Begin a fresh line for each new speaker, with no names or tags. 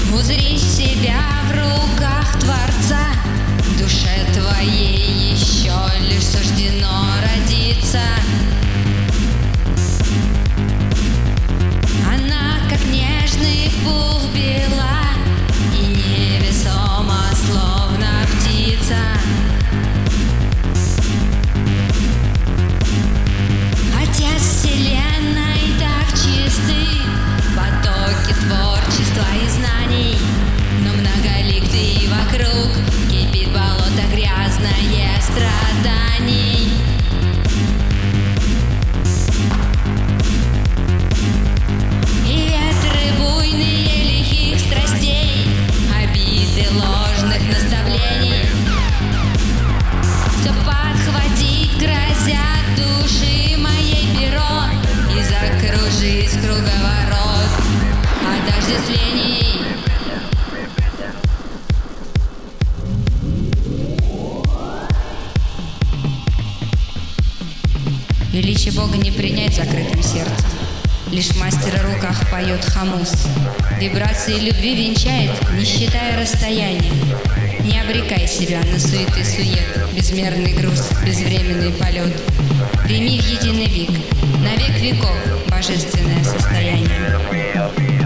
Узри себя в руках Творца, душе твоей еще лишь суждено родиться. Она, как нежный пух, бела и невесома, словно птица. Отец вселенной так чисты потоки творчества и знаний, но многолик ты вокруг, кипит болото грязное страданий. И ветры буйные лихих страстей, обиды ложных наставлений, все подхватить грозят души моей перо и закружить круговорот отождествлений. Величие Бога не принять закрытым сердцем, лишь в мастера руках поет хамус. Вибрации любви венчает, не считая расстояния. Не обрекай себя на суеты сует, безмерный груз, безвременный полет. Прими в единый век, на век веков, божественное состояние.